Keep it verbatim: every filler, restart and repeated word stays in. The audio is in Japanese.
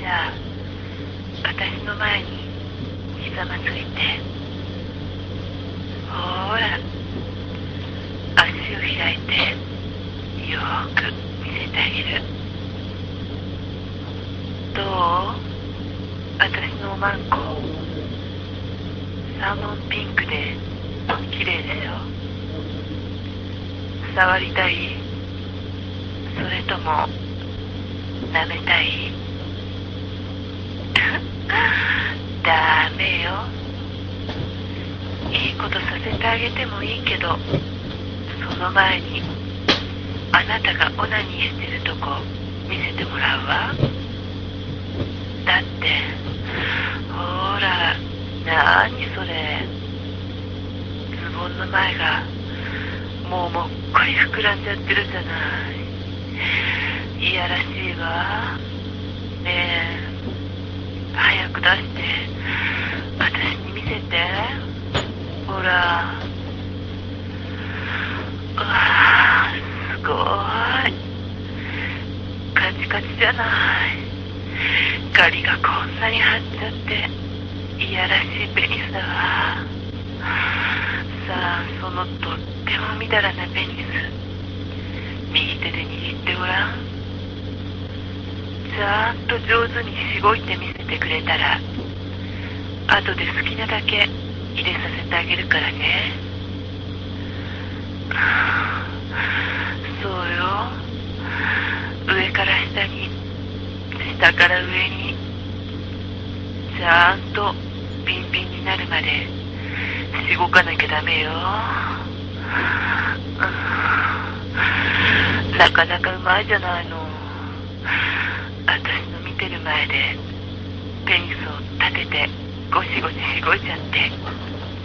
ら私の前にひざまずいて、ほーら足を開いてよーく見せてあげる。どう？私のおまんこサーモンピンクで綺麗でしょ。触りたい？それとも舐めたい？ダメよ。いいことさせてあげてもいいけど、その前にあなたがオナニーしてるとこ見せてもらうわ。だってほら、なーにそれ、ズボンの前がもうもっこり膨らんじゃってるじゃない。いやらしいわ。ねえ、早く出して私に見せて。ほら、うわー、すごいカチカチじゃない。ガリがこんなに張っちゃっていやらしいペニスだわ。さあ、そのとってもみだらなペニス右手で握ってごらん。ちゃんと上手にしごいてみせてくれたら、後で好きなだけ入れさせてあげるからね。そうよ、上から下に、下から上に、ちゃんとピンピンになるまでしごかなきゃダメよ。なかなかうまいじゃないの。私の見てる前でペニスを立ててゴシゴシしごいちゃって。